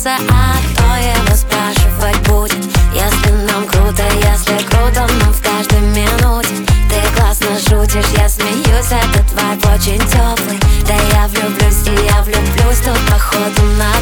смеется, а кто его спрашивать будет? Если нам круто, если круто нам в каждой минуте. Ты классно шутишь, я смеюсь, этот вайб очень теплый. Да я влюблюсь, и я влюблюсь тут походу на